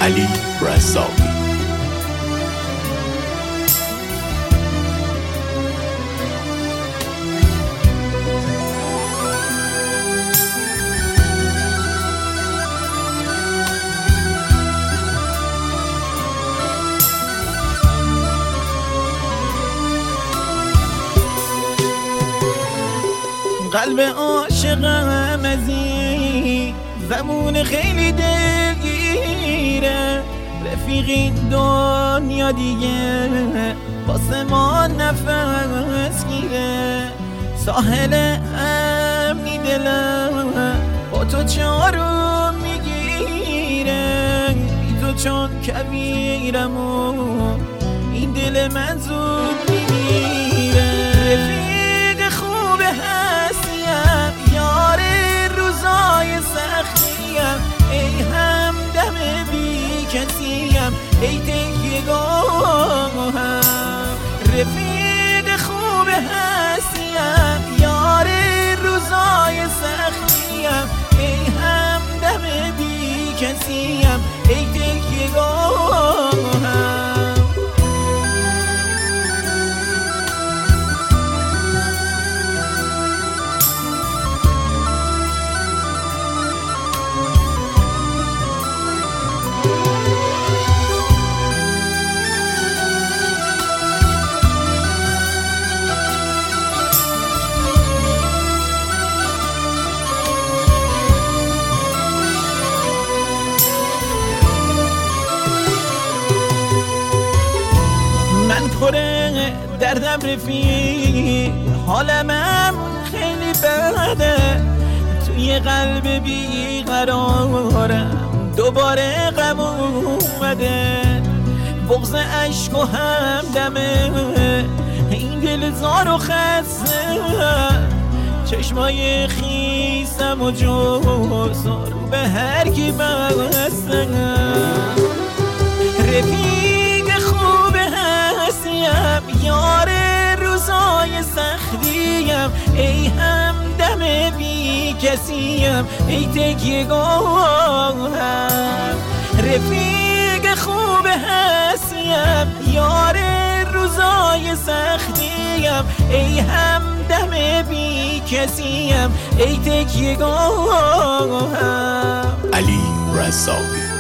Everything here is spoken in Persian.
علی رزاقی. قلب عاشقم ازی زمون خیلی دلگیره، رفیقی دنیا دیگه واسه ما نفس گیره. ساحل امنی دلم با تو چارو میگیره، بی تو چون کبیرم و این دل من زود میگیره. رفیق خوب هستیم، یار روزای سختیم، ای همدم بی کسیم، ای تکیه‌گاهم. رفیق خوب هستیم، یار روزای سختیم، ای همدم بی کسیم، ای تکیه‌گاهم. پره دردم رفیق، حالمم خیلی بده، توی قلب بیقرارم دوباره غم اومده. بغض عشق و همدمه این دل زار و خسته، چشمای خیسم و جوزار به هر کی بسته. رفیق خوب یار روزای سختیم، ای همدم بی کسیم، ای تکیه‌گاهم. رفیق خوب هستیم، یار روزای سختیم، ای همدم بی کسیم، ای تکیه‌گاهم. علی رزاقی.